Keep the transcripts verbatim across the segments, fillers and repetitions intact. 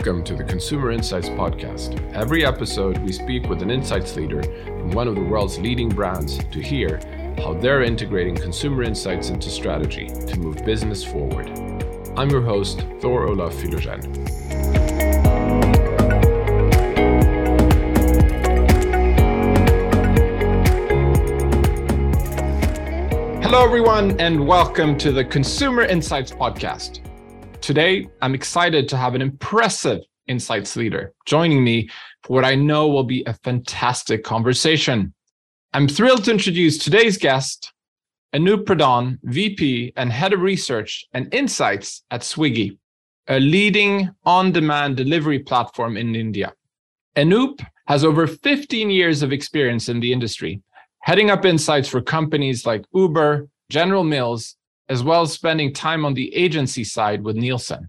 Welcome to the Consumer Insights Podcast. Every episode, we speak with an insights leader in one of the world's leading brands to hear how they're integrating consumer insights into strategy to move business forward. I'm your host, Thor Olaf Filogen. Hello, everyone, and welcome to the Consumer Insights Podcast. Today, I'm excited to have an impressive insights leader joining me for what I know will be a fantastic conversation. I'm thrilled to introduce today's guest, Anoop Pradhan, V P and Head of Research and Insights at Swiggy, a leading on-demand delivery platform in India. Anoop has over fifteen years of experience in the industry, heading up insights for companies like Uber, General Mills, as well as spending time on the agency side with Nielsen.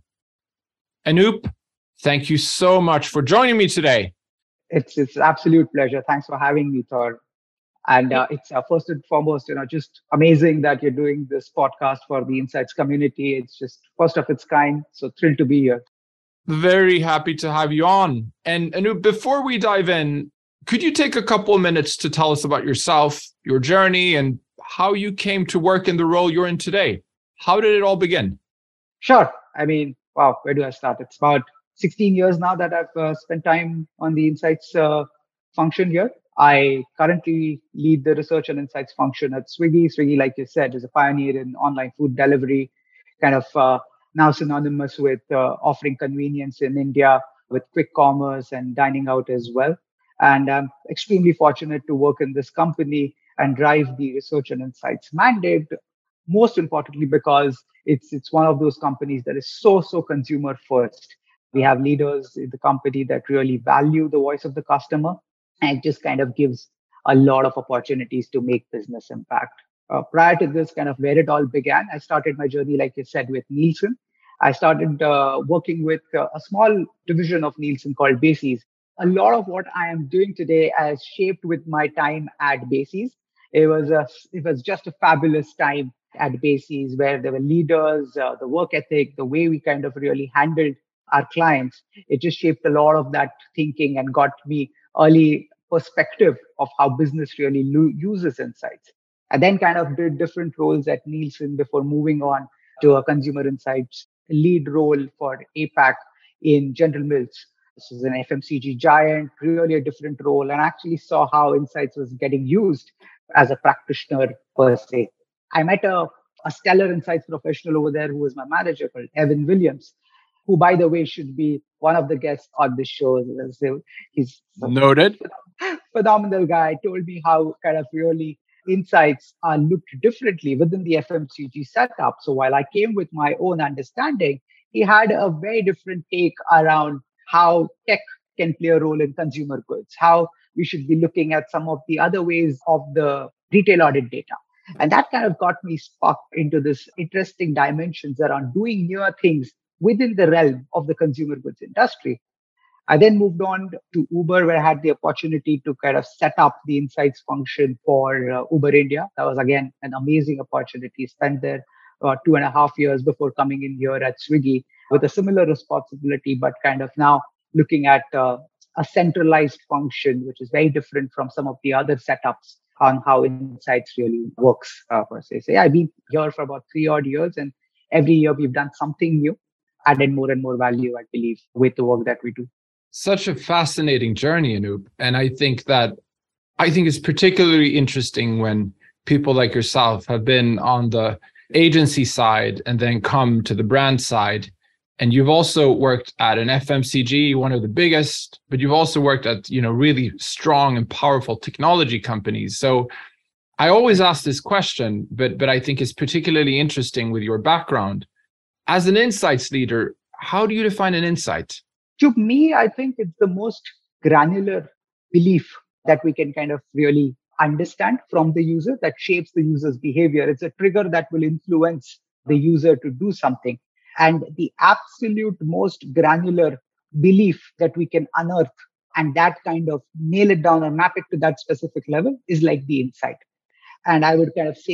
Anoop, thank you so much for joining me today. It's it's an absolute pleasure. Thanks for having me, Thor. And uh, it's uh, first and foremost, you know, just amazing that you're doing this podcast for the Insights community. It's just first of its kind. So thrilled to be here. Very happy to have you on. And Anoop, before we dive in, could you take a couple of minutes to tell us about yourself, your journey, and how you came to work in the role you're in today? How did it all begin? Sure. I mean, wow, where do I start? It's about sixteen years now that I've uh, spent time on the Insights uh, function here. I currently lead the research and insights function at Swiggy. Swiggy, like you said, is a pioneer in online food delivery, kind of uh, now synonymous with uh, offering convenience in India with quick commerce and dining out as well. And I'm extremely fortunate to work in this company and drive the research and insights mandate. Most importantly, because it's it's one of those companies that is so, so consumer first. We have leaders in the company that really value the voice of the customer, and it just kind of gives a lot of opportunities to make business impact. Uh, prior to this, kind of where it all began, I started my journey, like you said, with Nielsen. I started uh, working with uh, a small division of Nielsen called Bases. A lot of what I am doing today is shaped with my time at Bases. It was a, it was just a fabulous time at Bases where there were leaders, uh, the work ethic, the way we kind of really handled our clients. It just shaped a lot of that thinking and got me early perspective of how business really lo- uses insights. I then kind of did different roles at Nielsen before moving on to a consumer insights lead role for APAC in General Mills. This is an F M C G giant, really a different role, and actually saw how insights was getting used as a practitioner per se. I met a, a stellar insights professional over there who was my manager called Evan Williams, who, by the way, should be one of the guests on this show. He's Noted. a phenomenal guy. Told me how kind of really insights are looked differently within the F M C G setup. So while I came with my own understanding, he had a very different take around how tech can play a role in consumer goods, how we should be looking at some of the other ways of the retail audit data. And that kind of got me sparked into this interesting dimensions around doing newer things within the realm of the consumer goods industry. I then moved on to Uber, where I had the opportunity to kind of set up the insights function for uh, Uber India. That was, again, an amazing opportunity. Spent there uh, two and a half years before coming in here at Swiggy with a similar responsibility, but kind of now looking at uh, a centralized function, which is very different from some of the other setups on how insights really works uh, per se. So yeah, I've been here for about three odd years, and every year we've done something new, added more and more value, I believe, with the work that we do. Such a fascinating journey, Anoop. And I think that I think it's particularly interesting when people like yourself have been on the agency side and then come to the brand side. And you've also worked at an F M C G, one of the biggest, but you've also worked at, you know, really strong and powerful technology companies. So I always ask this question, but but I think it's particularly interesting with your background. As an insights leader, how do you define an insight? To me, I think it's the most granular belief that we can kind of really understand from the user that shapes the user's behavior. It's a trigger that will influence the user to do something. And the absolute most granular belief that we can unearth and that kind of nail it down or map it to that specific level is like the insight. And I would kind of say that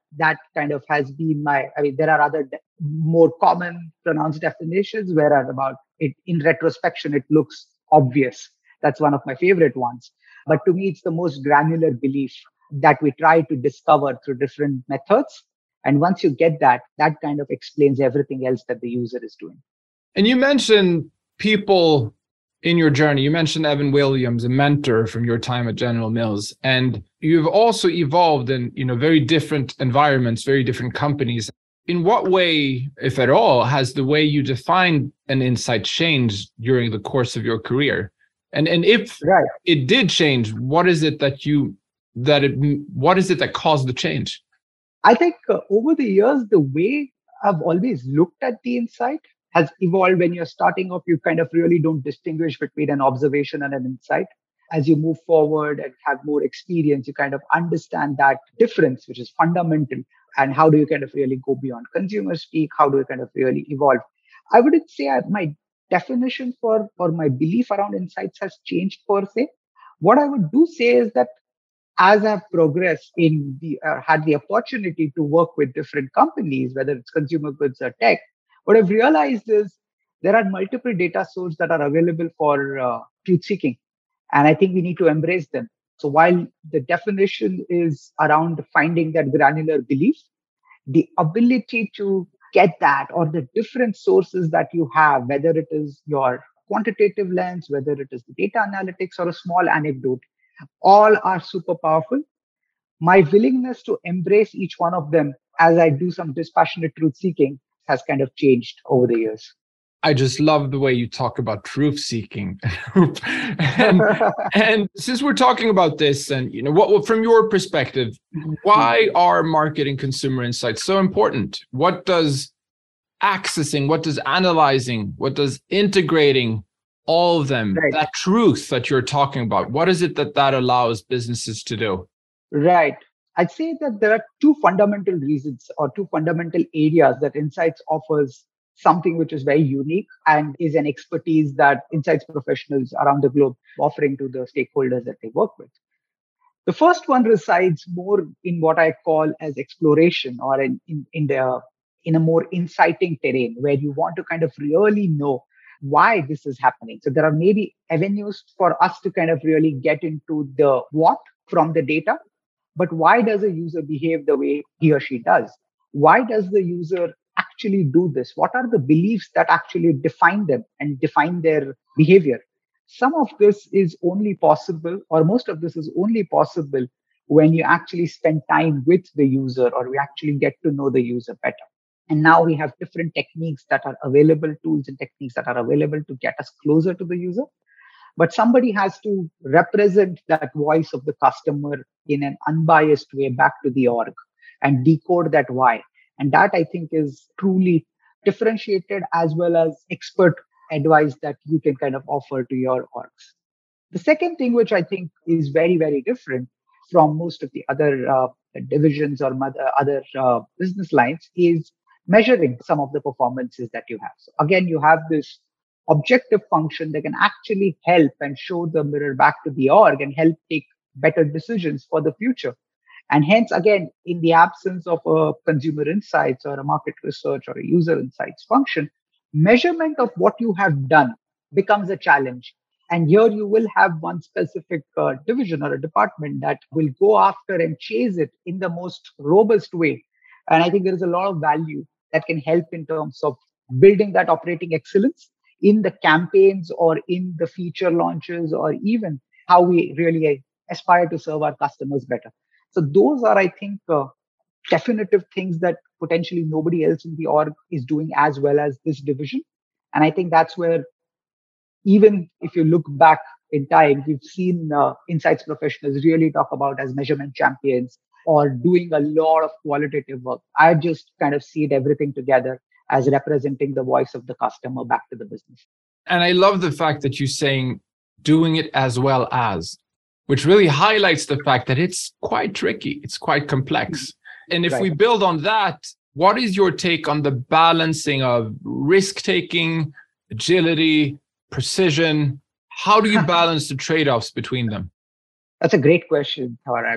that kind of has been my, I mean, there are other de- more common pronounced definitions where are about it in retrospection, it looks obvious. That's one of my favorite ones. But to me, it's the most granular belief that we try to discover through different methods. And once you get that, that kind of explains everything else that the user is doing. And you mentioned people in your journey. You mentioned Evan Williams, a mentor from your time at General Mills. And you've also evolved in, you know, very different environments, very different companies. In what way, if at all, has the way you define an insight changed during the course of your career? And and if right. it did change, what is it that you that it what is it that caused the change? I think uh, over the years, the way I've always looked at the insight has evolved. When you're starting off, you kind of really don't distinguish between an observation and an insight. As you move forward and have more experience, you kind of understand that difference, which is fundamental. And how do you kind of really go beyond consumer speak? How do you kind of really evolve? I wouldn't say I, my definition for or my belief around insights has changed per se. What I would do say is that as I've progressed in the uh, had the opportunity to work with different companies, whether it's consumer goods or tech, what I've realized is there are multiple data sources that are available for uh, truth seeking, and I think we need to embrace them. So while the definition is around finding that granular belief, the ability to get that or the different sources that you have, whether it is your quantitative lens, whether it is the data analytics or a small anecdote, all are super powerful. My willingness to embrace each one of them as I do some dispassionate truth seeking has kind of changed over the years. I just love the way you talk about truth seeking. and, and since we're talking about this, and you know, what from your perspective, why are marketing consumer insights so important? What does accessing, what does analyzing, what does integrating all of them, right. that truth that you're talking about, what is it that that allows businesses to do? Right. I'd say that there are two fundamental reasons or two fundamental areas that Insights offers something which is very unique and is an expertise that insights professionals around the globe offering to the stakeholders that they work with. The first one resides more in what I call as exploration or in, in, in, the, in a more inciting terrain where you want to kind of really know why this is happening. So there are maybe avenues for us to kind of really get into the what from the data, but why does a user behave the way he or she does? Why does the user actually do this? What are the beliefs that actually define them and define their behavior? Some of this is only possible, or most of this is only possible when you actually spend time with the user or we actually get to know the user better. And now we have different techniques that are available, tools and techniques that are available to get us closer to the user. But somebody has to represent that voice of the customer in an unbiased way back to the org and decode that why. And that I think is truly differentiated as well as expert advice that you can kind of offer to your orgs. The second thing, which I think is very, very different from most of the other uh, divisions or other uh, business lines, is measuring some of the performances that you have. So again, you have this objective function that can actually help and show the mirror back to the org and help take better decisions for the future. And hence, again, in the absence of a consumer insights or a market research or a user insights function, measurement of what you have done becomes a challenge. And here you will have one specific uh, division or a department that will go after and chase it in the most robust way. And I think there is a lot of value that can help in terms of building that operating excellence in the campaigns or in the feature launches or even how we really aspire to serve our customers better. So those are, I think, uh, definitive things that potentially nobody else in the org is doing as well as this division. And I think that's where, even if you look back in time, we've seen uh, insights professionals really talk about as measurement champions or doing a lot of qualitative work. I just kind of see it everything together as representing the voice of the customer back to the business. And I love the fact that you're saying doing it as well as, which really highlights the fact that it's quite tricky. It's quite complex. And if right. we build on that, what is your take on the balancing of risk-taking, agility, precision? How do you balance the trade-offs between them? That's a great question, Thor. I mean,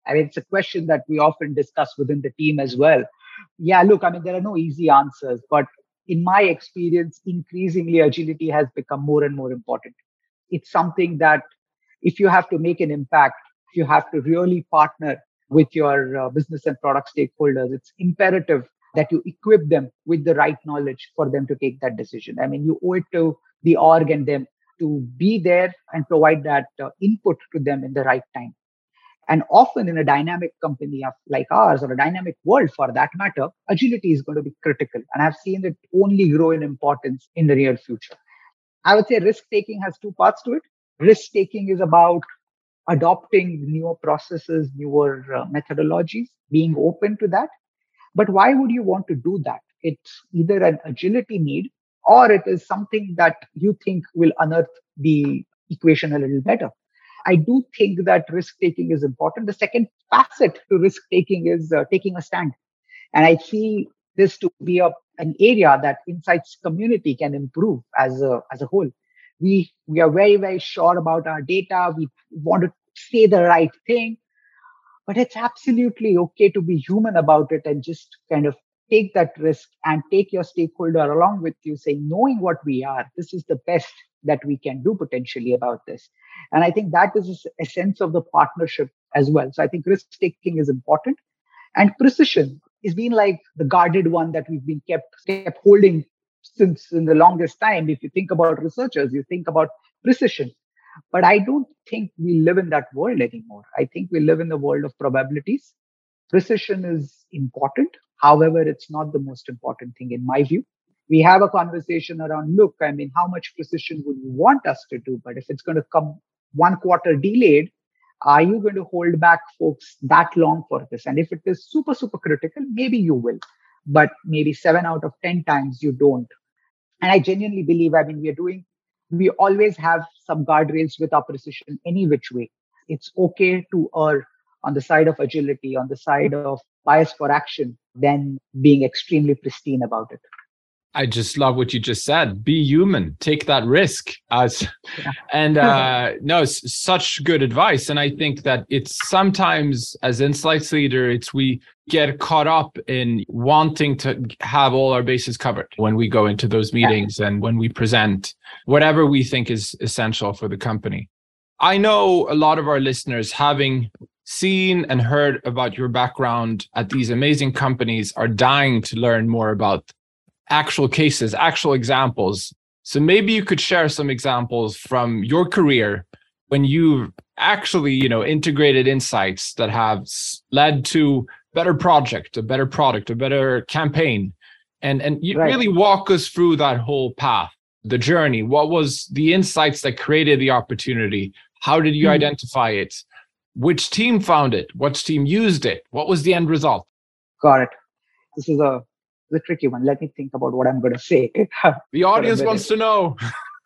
I mean, it's a question that we often discuss within the team as well. Yeah, look, I mean, there are no easy answers, but in my experience, increasingly agility has become more and more important. It's something that if you have to make an impact, you have to really partner with your uh, business and product stakeholders. It's imperative that you equip them with the right knowledge for them to take that decision. I mean, you owe it to the org and them to be there and provide that uh, input to them in the right time. And often in a dynamic company of, like ours, or a dynamic world for that matter, agility is going to be critical. And I've seen it only grow in importance in the near future. I would say risk taking has two parts to it. Risk taking is about adopting newer processes, newer uh, methodologies, being open to that. But why would you want to do that? It's either an agility need or it is something that you think will unearth the equation a little better. I do think that risk taking is important. The second facet to risk taking is uh, taking a stand. And I see this to be a, an area that insights community can improve as a, as a whole. We, we are very, very sure about our data. We want to say the right thing, but it's absolutely okay to be human about it and just kind of take that risk and take your stakeholder along with you, saying, knowing what we are, this is the best that we can do potentially about this. And I think that is a sense of the partnership as well. So I think risk taking is important. And precision is been like the guarded one that we've been kept, kept holding since in the longest time. If you think about researchers, you think about precision. But I don't think we live in that world anymore. I think we live in the world of probabilities. Precision is important. However, it's not the most important thing in my view. We have a conversation around, look, I mean, how much precision would you want us to do? But if it's going to come one quarter delayed, are you going to hold back folks that long for this? And if it is super, super critical, maybe you will. But maybe seven out of ten times you don't. And I genuinely believe, I mean, we are doing, we always have some guardrails with our precision any which way. It's okay to err on the side of agility, on the side of bias for action, than being extremely pristine about it. I just love what you just said. Be human, take that risk. As, yeah. And uh, no, it's such good advice. And I think that it's sometimes as insights leader, it's we get caught up in wanting to have all our bases covered when we go into those meetings yeah. and when we present whatever we think is essential for the company. I know a lot of our listeners, having seen and heard about your background at these amazing companies, are dying to learn more about actual cases, actual examples. So maybe you could share some examples from your career when you've actually, you know, integrated insights that have led to better project, a better product, a better campaign, and and you right. really walk us through that whole path, the journey. What was the insights that created the opportunity? How did you mm-hmm. identify it? Which team found it? What team used it? What was the end result? Got it. This is a the tricky one. Let me think about what I'm going to say. The audience wants to know.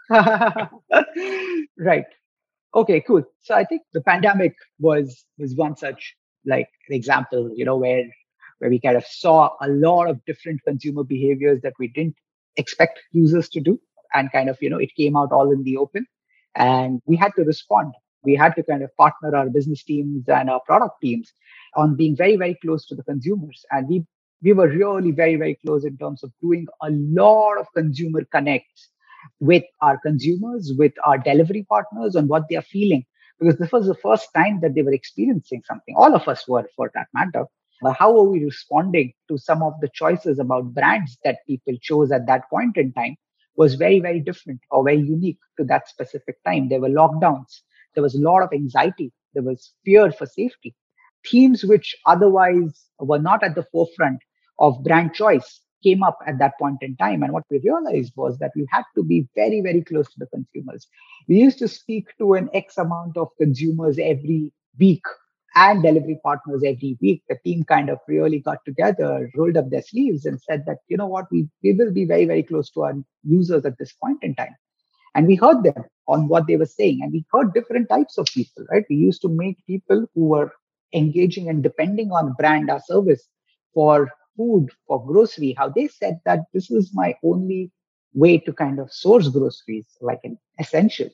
Right. Okay, cool. So I think the pandemic was was one such like an example, you know, where where we kind of saw a lot of different consumer behaviors that we didn't expect users to do. And kind of, you know, it came out all in the open and we had to respond. We had to kind of partner our business teams and our product teams on being very, very close to the consumers. And we we were really very, very close in terms of doing a lot of consumer connects with our consumers, with our delivery partners on what they are feeling. Because this was the first time that they were experiencing something. All of us were, for that matter. Uh, how are we responding to some of the choices about brands that people chose at that point in time was very, very different or very unique to that specific time. There were lockdowns. There was a lot of anxiety. There was fear for safety. Themes which otherwise were not at the forefront of brand choice came up at that point in time. And what we realized was that we had to be very, very close to the consumers. We used to speak to an X amount of consumers every week and delivery partners every week. The team kind of really got together, rolled up their sleeves and said that, you know what, we, we will be very, very close to our users at this point in time. And we heard them on what they were saying. And we heard different types of people, right? We used to meet people who were engaging and depending on brand or service for food, for grocery, how they said that this is my only way to kind of source groceries, like an essential.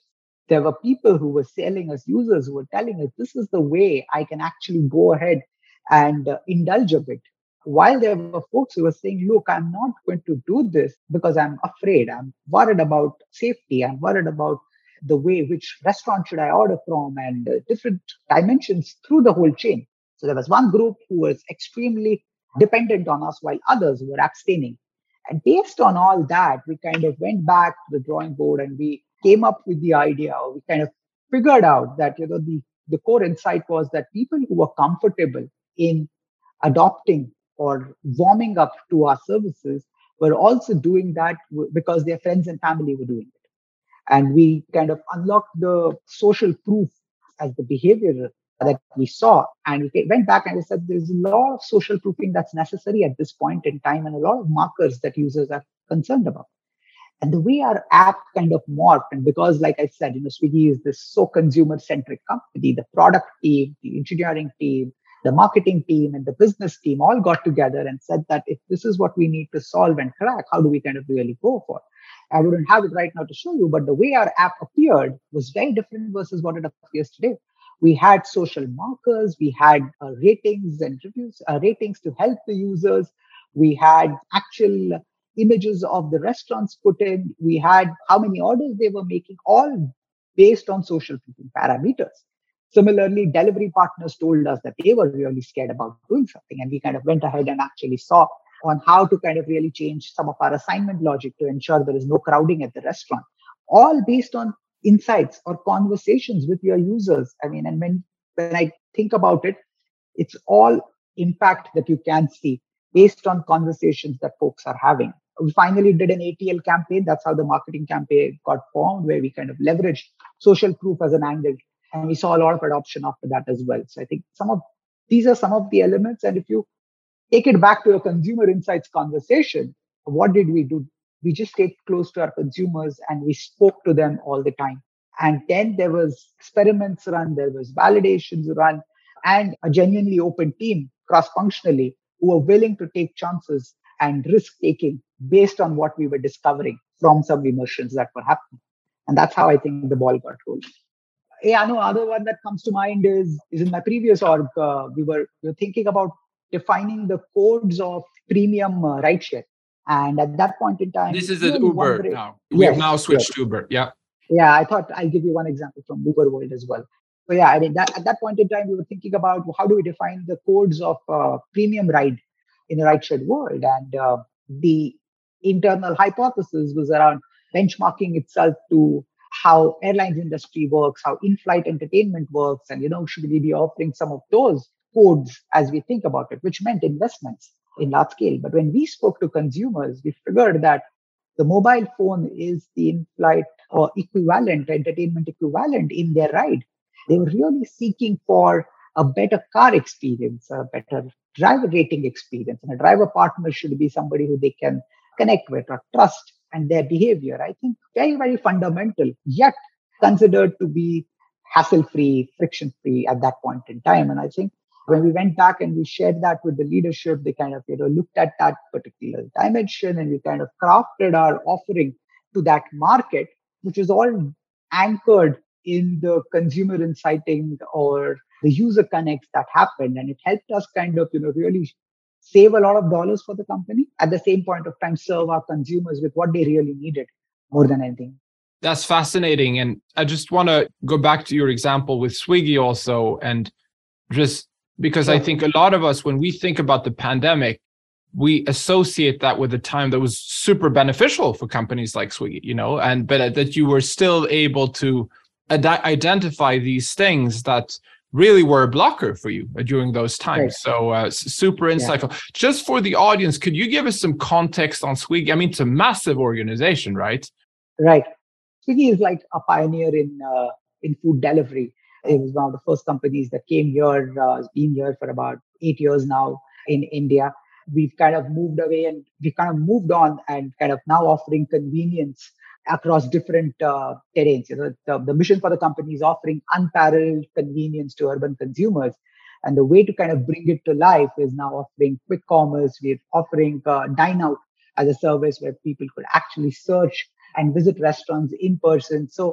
There were people who were selling us, users who were telling us, this is the way I can actually go ahead and uh, indulge a bit. While there were folks who were saying, look, I'm not going to do this because I'm afraid. I'm worried about safety. I'm worried about the way which restaurant should I order from and uh, different dimensions through the whole chain. So there was one group who was extremely dependent on us while others were abstaining. And based on all that, we kind of went back to the drawing board and we came up with the idea, or we kind of figured out that, you know, the, the core insight was that people who were comfortable in adopting or warming up to our services were also doing that because their friends and family were doing it. And we kind of unlocked the social proof as the behavior that we saw. And we went back and we said there's a lot of social proofing that's necessary at this point in time and a lot of markers that users are concerned about. And the way our app kind of morphed, and because, like I said, you know, Swiggy is this so consumer-centric company, the product team, the engineering team, the marketing team, and the business team all got together and said that if this is what we need to solve and crack, how do we kind of really go for? I wouldn't have it right now to show you, but the way our app appeared was very different versus what it appears today. We had social markers, we had uh, ratings and reviews, uh, ratings to help the users. We had actual images of the restaurants put in. We had how many orders they were making, all based on social proofing parameters. Similarly, delivery partners told us that they were really scared about doing something. And we kind of went ahead and actually saw on how to kind of really change some of our assignment logic to ensure there is no crowding at the restaurant, all based on insights or conversations with your users. I mean, and when, when I think about it, it's all impact that you can see based on conversations that folks are having. We finally did an A T L campaign. That's how the marketing campaign got formed, where we kind of leveraged social proof as an angle. And we saw a lot of adoption after that as well. So I think some of these are some of the elements. And if you take it back to a consumer insights conversation, what did we do? We just stayed close to our consumers and we spoke to them all the time. And then there was experiments run, there was validations run, and a genuinely open team cross-functionally who were willing to take chances and risk-taking based on what we were discovering from some immersions that were happening. And that's how I think the ball got rolling. Yeah, no, other one that comes to mind is, is in my previous org, uh, we, were, we were thinking about defining the codes of premium uh, rideshare. And at that point in time, this is an Uber now. We yes, have now switched yes. to Uber. Yeah. Yeah, I thought I'll give you one example from Uber world as well. So yeah, I mean, that, at that point in time, we were thinking about how do we define the codes of uh, premium ride in a rideshare world. And uh, the internal hypothesis was around benchmarking itself to how airlines industry works, how in-flight entertainment works. And, you know, should we be offering some of those codes as we think about it, which meant investments in large scale. But when we spoke to consumers, we figured that the mobile phone is the in-flight or equivalent, entertainment equivalent in their ride. They were really seeking for a better car experience, a better driver rating experience. And a driver partner should be somebody who they can connect with or trust and their behavior. I think very, very fundamental, yet considered to be hassle-free, friction-free at that point in time. And I think when we went back and we shared that with the leadership, they kind of, you know, looked at that particular dimension and we kind of crafted our offering to that market, which is all anchored in the consumer inciting or the user connects that happened. And it helped us kind of, you know, really save a lot of dollars for the company. At the same point of time, serve our consumers with what they really needed more than anything. That's fascinating. And I just want to go back to your example with Swiggy also. And just because sure. I think a lot of us, when we think about the pandemic, we associate that with a time that was super beneficial for companies like Swiggy, you know, and but that you were still able to ad- identify these things that really were a blocker for you during those times. Right. So uh, super insightful. Yeah. Just for the audience, could you give us some context on Swiggy? I mean, it's a massive organization, right? Right. Swiggy is like a pioneer in uh, in food delivery. It was one of the first companies that came here, uh, has been here for about eight years now in India. We've kind of moved away and we've kind of moved on and kind of now offering convenience across different uh, terrains. You know, the, the mission for the company is offering unparalleled convenience to urban consumers. And the way to kind of bring it to life is now offering quick commerce. We're offering uh, Dine Out as a service where people could actually search and visit restaurants in person. So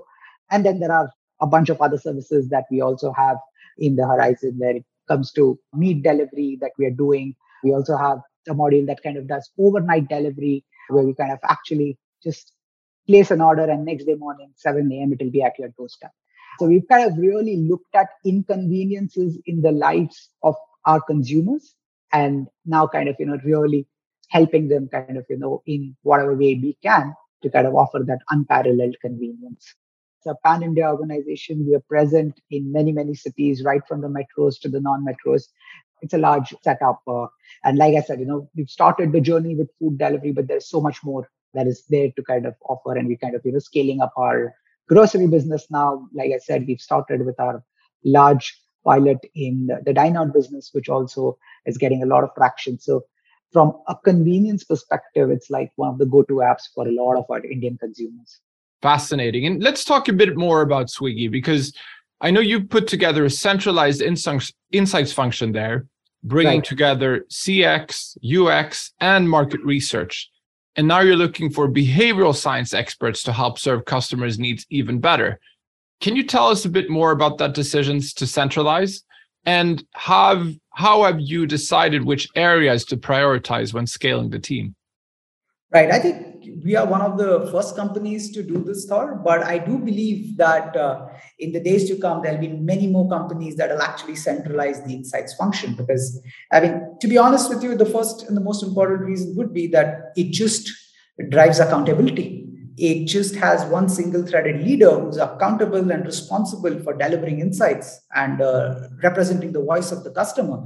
And then there are a bunch of other services that we also have in the horizon where it comes to meat delivery that we are doing. We also have a module that kind of does overnight delivery where we kind of actually just place an order and next day morning, seven a.m., it will be at your doorstep. So we've kind of really looked at inconveniences in the lives of our consumers and now kind of, you know, really helping them kind of, you know, in whatever way we can to kind of offer that unparalleled convenience. It's a pan-India organization. We are present in many, many cities, right from the metros to the non-metros. It's a large setup. Uh, and like I said, you know, we've started the journey with food delivery, but there's so much more that is there to kind of offer. And we kind of, you know, scaling up our grocery business now. Like I said, we've started with our large pilot in the, the dine out business, which also is getting a lot of traction. So from a convenience perspective, it's like one of the go-to apps for a lot of our Indian consumers. Fascinating. And let's talk a bit more about Swiggy, because I know you put together a centralized insights, insights function there, bringing right. together C X, U X, and market research. And now you're looking for behavioral science experts to help serve customers' needs even better. Can you tell us a bit more about that decisions to centralize? And have, how have you decided which areas to prioritize when scaling the team? Right. I think we are one of the first companies to do this, Thor, but I do believe that uh, in the days to come, there'll be many more companies that will actually centralize the insights function. Because, I mean, to be honest with you, the first and the most important reason would be that it just drives accountability. It just has one single threaded leader who's accountable and responsible for delivering insights and uh, representing the voice of the customer.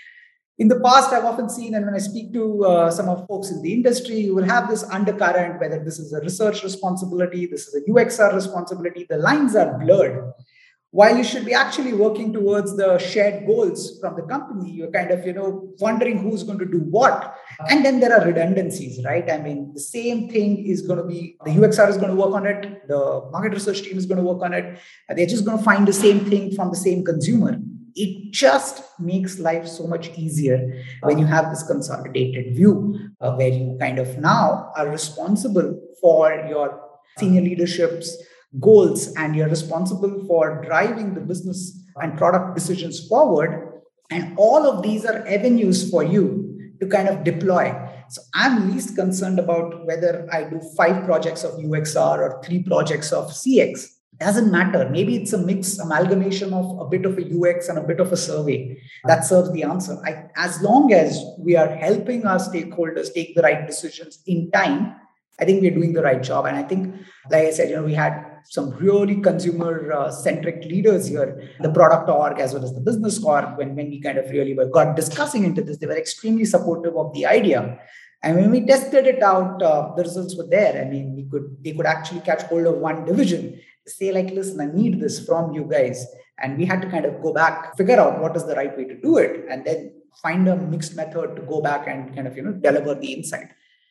In the past, I've often seen, and when I speak to uh, some of folks in the industry, you will have this undercurrent, whether this is a research responsibility, this is a U X R responsibility, the lines are blurred. While you should be actually working towards the shared goals from the company, you're kind of, you know, wondering who's going to do what. And then there are redundancies, right? I mean, the same thing is going to be, the U X R is going to work on it, the market research team is going to work on it, and they're just going to find the same thing from the same consumer. It just makes life so much easier when you have this consolidated view uh, where you kind of now are responsible for your senior leadership's goals and you're responsible for driving the business and product decisions forward. And all of these are avenues for you to kind of deploy. So I'm least concerned about whether I do five projects of U X R or three projects of C X. Doesn't matter. Maybe it's a mix amalgamation of a bit of a U X and a bit of a survey that serves the answer. I, as long as we are helping our stakeholders take the right decisions in time, I think we're doing the right job. And I think, like I said, you know, we had some really consumer-centric leaders here, the product org as well as the business org. When, when we kind of really were got discussing into this, they were extremely supportive of the idea. And when we tested it out, uh, the results were there. I mean, we could they could actually catch hold of one division, say like, listen, I need this from you guys. And we had to kind of go back, figure out what is the right way to do it, and then find a mixed method to go back and kind of, you know, deliver the insight.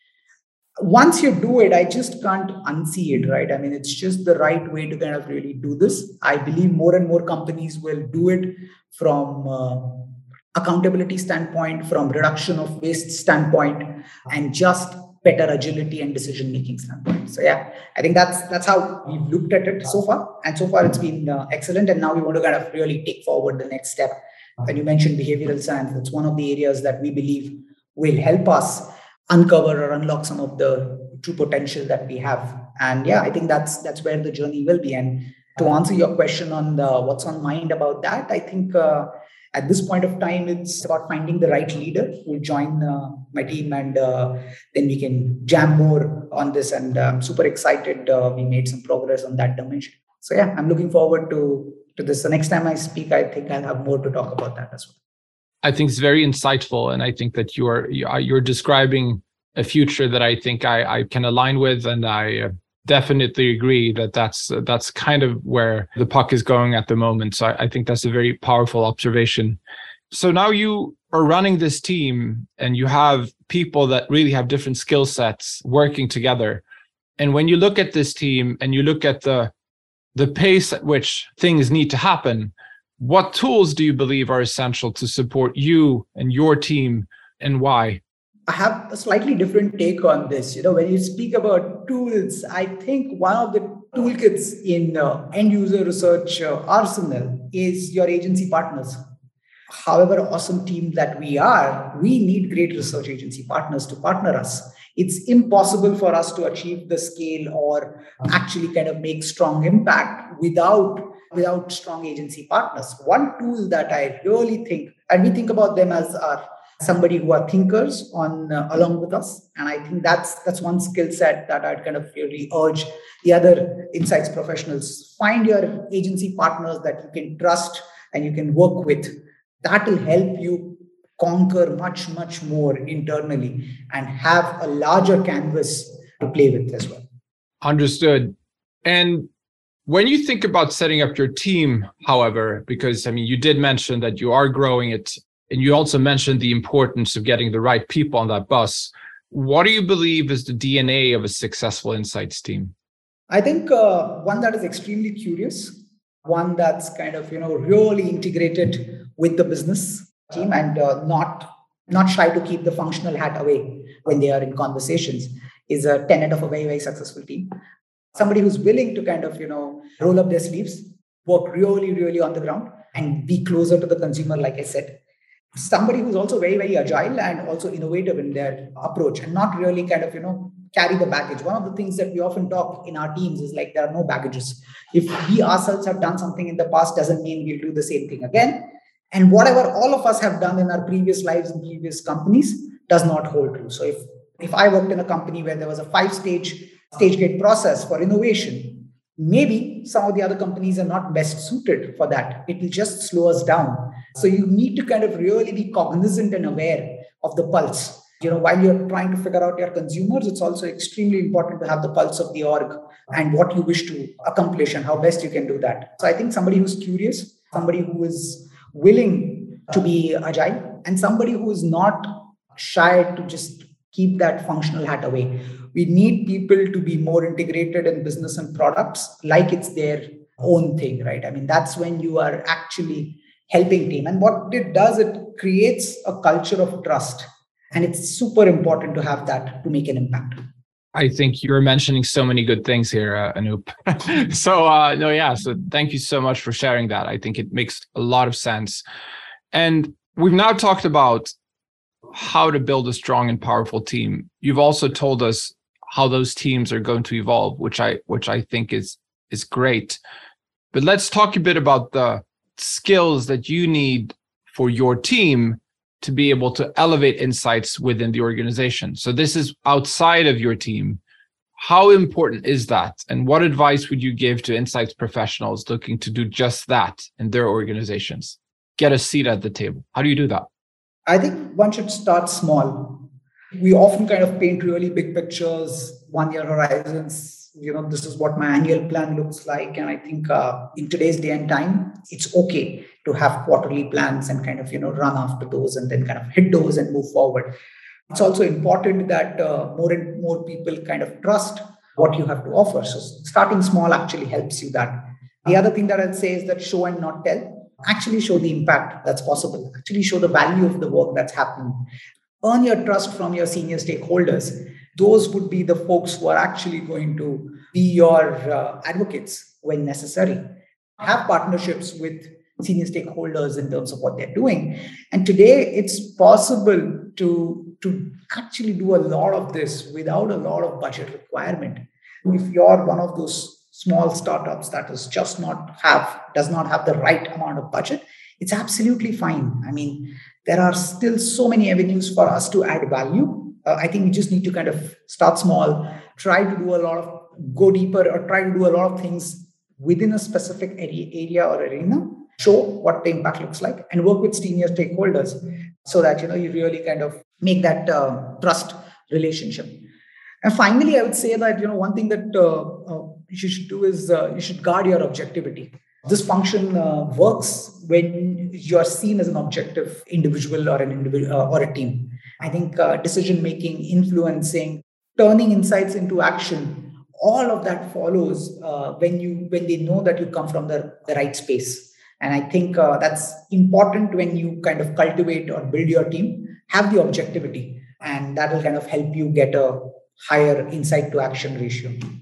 Once you do it, I just can't unsee it, right? I mean, it's just the right way to kind of really do this. I believe more and more companies will do it from uh, accountability standpoint, from reduction of waste standpoint, and just better agility and decision-making standpoint. So yeah, I think that's that's how we've looked at it so far. And so far it's been uh, excellent. And now we want to kind of really take forward the next step. When you mentioned behavioral science, that's one of the areas that we believe will help us uncover or unlock some of the true potential that we have. And yeah, I think that's that's where the journey will be. And to answer your question on the what's on mind about that, I think uh, at this point of time, it's about finding the right leader who will join uh, my team, and uh, then we can jam more on this. And I'm super excited. Uh, we made some progress on that dimension. So yeah, I'm looking forward to, to this. The next time I speak, I think I'll have more to talk about that as well. I think it's very insightful. And I think that you are, you're describing a future that I think I, I can align with. And I definitely agree that that's that's kind of where the puck is going at the moment. So I, I think that's a very powerful observation. So now you are running this team and you have people that really have different skill sets working together. And when you look at this team and you look at the the pace at which things need to happen, what tools do you believe are essential to support you and your team, and why? I have a slightly different take on this. You know, when you speak about tools, I think one of the toolkits in uh, end user research uh, arsenal is your agency partners. However awesome team that we are, we need great research agency partners to partner us. It's impossible for us to achieve the scale or actually kind of make strong impact without without strong agency partners. One tool that I really think, and we think about them as our somebody who are thinkers on uh, along with us, and I think that's that's one skill set that I'd kind of really urge the other insights professionals. Find your agency partners that you can trust and you can work with. That will help you conquer much, much more internally and have a larger canvas to play with as well. Understood. And when you think about setting up your team, however, because I mean, you did mention that you are growing it, and you also mentioned the importance of getting the right people on that bus. What do you believe is the D N A of a successful insights team? I think uh, one that is extremely curious, one that's kind of, you know, really integrated with the business team and uh, not not shy to keep the functional hat away when they are in conversations is a tenet of a very, very successful team. Somebody who's willing to kind of, you know, roll up their sleeves, work really, really on the ground and be closer to the consumer, like I said. Somebody who's also very, very agile and also innovative in their approach and not really kind of, you know, carry the baggage. One of the things that we often talk in our teams is like there are no baggages. If we ourselves have done something in the past, doesn't mean we'll do the same thing again. And whatever all of us have done in our previous lives and previous companies does not hold true. So if, if I worked in a company where there was a five-stage stage gate process for innovation, maybe some of the other companies are not best suited for that. It will just slow us down. So you need to kind of really be cognizant and aware of the pulse. You know, while you're trying to figure out your consumers, it's also extremely important to have the pulse of the org and what you wish to accomplish and how best you can do that. So I think somebody who's curious, somebody who is willing to be agile, and somebody who is not shy to just keep that functional hat away. We need people to be more integrated in business and products like it's their own thing, right? I mean, that's when you are actually helping team. And what it does, it creates a culture of trust. And it's super important to have that to make an impact. I think you're mentioning so many good things here, uh, Anup. so, uh, no, yeah. So thank you so much for sharing that. I think it makes a lot of sense. And we've now talked about how to build a strong and powerful team. You've also told us how those teams are going to evolve, which I which I think is is great. But let's talk a bit about the skills that you need for your team to be able to elevate insights within the organization. So this is outside of your team. How important is that? And what advice would you give to insights professionals looking to do just that in their organizations? Get a seat at the table. How do you do that? I think one should start small. We often kind of paint really big pictures, one-year horizons. You know, this is what my annual plan looks like. And I think uh, in today's day and time, it's okay to have quarterly plans and kind of, you know, run after those and then kind of hit those and move forward. It's also important that uh, more and more people kind of trust what you have to offer. So starting small actually helps you that. The other thing that I'd say is that show and not tell. Actually show the impact that's possible. Actually show the value of the work that's happening. Earn your trust from your senior stakeholders. Those would be the folks who are actually going to be your uh, advocates when necessary. Have partnerships with senior stakeholders in terms of what they're doing. And today it's possible to, to actually do a lot of this without a lot of budget requirement. If you're one of those small startups that is just not have, does not have the right amount of budget, it's absolutely fine. I mean, there are still so many avenues for us to add value. Uh, I think we just need to kind of start small, try to do a lot of, go deeper or try to do a lot of things within a specific area or arena, show what the impact looks like and work with senior stakeholders so that, you know, you really kind of make that uh, trust relationship. And finally, I would say that, you know, one thing that uh, uh, you should do is uh, you should guard your objectivity. This function uh, works when you're seen as an objective individual or an individual uh, or a team. I think uh, decision-making, influencing, turning insights into action, all of that follows uh, when you when they know that you come from the, the right space. And I think uh, that's important when you kind of cultivate or build your team, have the objectivity, and that will kind of help you get a higher insight to action ratio.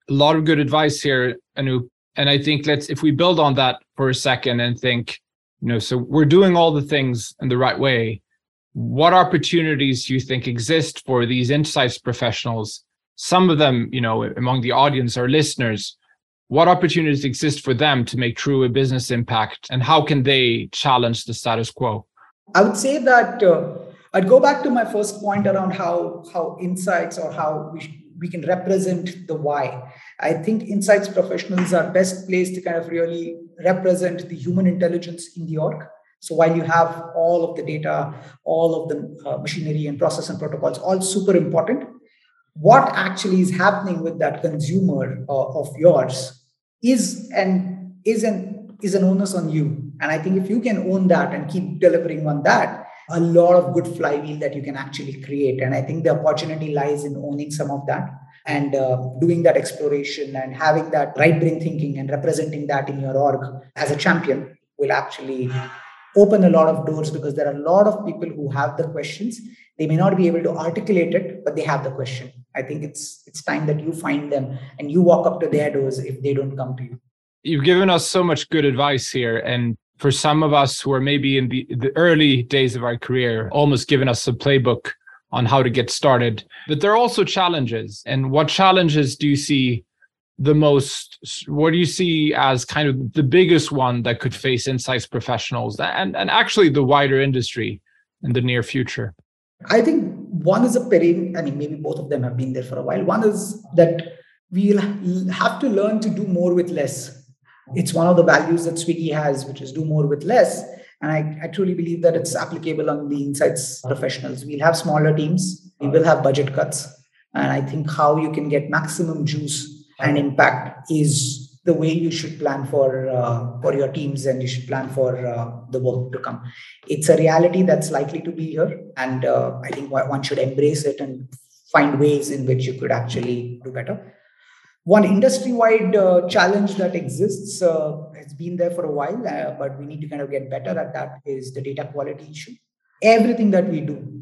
A lot of good advice here, Anup. And I think let's, if we build on that for a second and think, you know, so we're doing all the things in the right way. What opportunities do you think exist for these insights professionals? Some of them, you know, among the audience or listeners, what opportunities exist for them to make true a business impact, and how can they challenge the status quo? I would say that uh, I'd go back to my first point around how, how insights or how we, sh- we can represent the why. I think insights professionals are best placed to kind of really represent the human intelligence in the org. So while you have all of the data, all of the uh, machinery and process and protocols, all super important, what actually is happening with that consumer uh, of yours is an is an is an onus on you. And I think if you can own that and keep delivering on that, a lot of good flywheel that you can actually create. And I think the opportunity lies in owning some of that and uh, doing that exploration and having that right brain thinking and representing that in your org as a champion will actually open a lot of doors, because there are a lot of people who have the questions. They may not be able to articulate it, but they have the question. I think it's it's time that you find them and you walk up to their doors if they don't come to you. You've given us so much good advice here. And for some of us who are maybe in the, the early days of our career, almost given us a playbook on how to get started. But there are also challenges. And what challenges do you see the most? What do you see as kind of the biggest one that could face insights professionals and, and actually the wider industry in the near future? I think one is a perennial, I mean, maybe both of them have been there for a while. One is that we'll have to learn to do more with less. It's one of the values that Swiggy has, which is do more with less. And I, I truly believe that it's applicable on the insights professionals. We'll have smaller teams. We will have budget cuts. And I think how you can get maximum juice and impact is the way you should plan for uh, for your teams, and you should plan for uh, the work to come. It's a reality that's likely to be here. And uh, I think one should embrace it and find ways in which you could actually do better. One industry-wide uh, challenge that exists, uh, has been there for a while, uh, but we need to kind of get better at that, is the data quality issue. Everything that we do,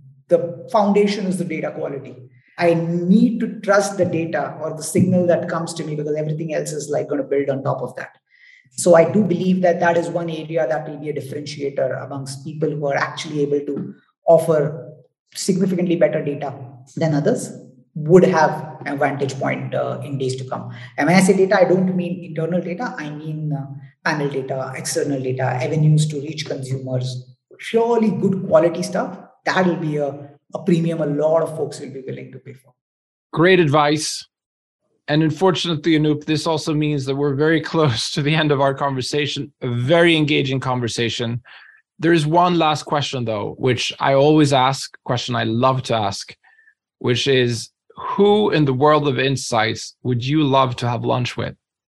the foundation is the data quality. I need to trust the data or the signal that comes to me, because everything else is like going to build on top of that. So I do believe that that is one area that will be a differentiator amongst people who are actually able to offer significantly better data than others would have an vantage point uh, in days to come. And when I say data, I don't mean internal data. I mean uh, panel data, external data, avenues to reach consumers, surely good quality stuff. That will be a, a premium a lot of folks will be willing to pay for. Great advice. And unfortunately, Anup, this also means that we're very close to the end of our conversation, a very engaging conversation. There is one last question, though, which I always ask, question I love to ask, which is, who in the world of insights would you love to have lunch with?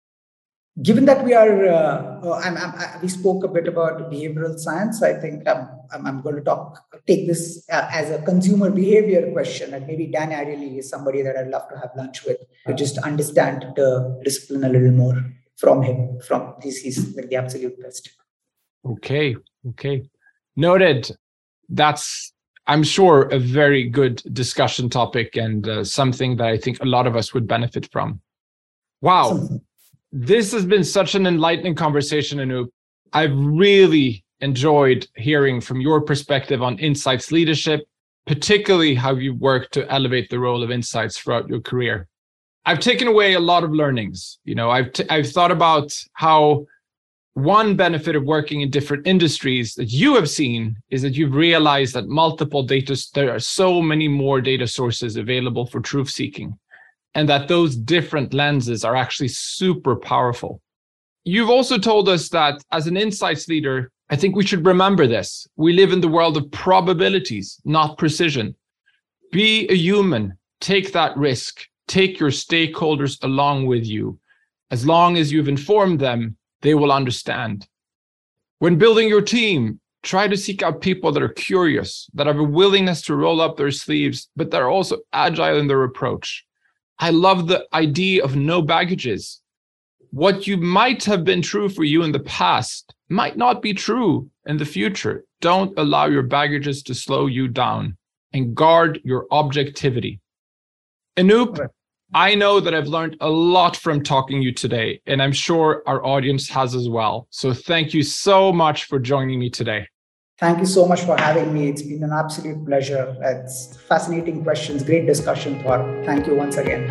Given that we are, uh, I'm, I'm, I, we spoke a bit about behavioral science, I think I'm, I'm, I'm going to talk, take this uh, as a consumer behavior question. And maybe Dan Ariely is somebody that I'd love to have lunch with to just understand the discipline a little more from him. From this, he's like the absolute best. Okay, okay. Noted. That's, I'm sure, a very good discussion topic, and uh, something that I think a lot of us would benefit from. Wow. Something. This has been such an enlightening conversation, Anup. I've really enjoyed hearing from your perspective on insights leadership, particularly how you've worked to elevate the role of insights throughout your career. I've taken away a lot of learnings. You know, I've t- I've thought about how one benefit of working in different industries that you have seen is that you've realized that multiple data, there are so many more data sources available for truth seeking, and that those different lenses are actually super powerful. You've also told us that as an insights leader, I think we should remember this. We live in the world of probabilities, not precision. Be a human, take that risk, take your stakeholders along with you. As long as you've informed them, they will understand. When building your team, try to seek out people that are curious, that have a willingness to roll up their sleeves, but that are also agile in their approach. I love the idea of no baggages. What you might have been true for you in the past might not be true in the future. Don't allow your baggages to slow you down, and guard your objectivity. Anup, I know that I've learned a lot from talking to you today, and I'm sure our audience has as well. So thank you so much for joining me today. Thank you so much for having me. It's been an absolute pleasure. It's fascinating questions, great discussion, Thor. Thank you once again.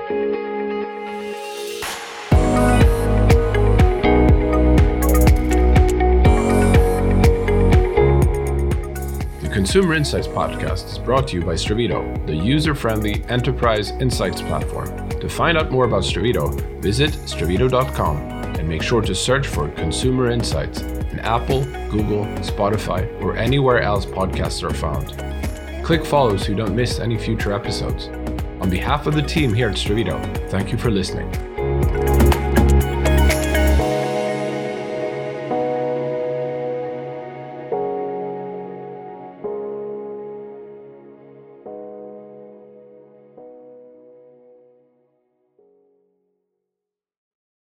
The Consumer Insights Podcast is brought to you by Stravito, the user-friendly enterprise insights platform. To find out more about Stravito, visit stravito dot com and make sure to search for Consumer Insights in Apple, Google, Spotify, or anywhere else podcasts are found. Click follow so you don't miss any future episodes. On behalf of the team here at Stravito, thank you for listening.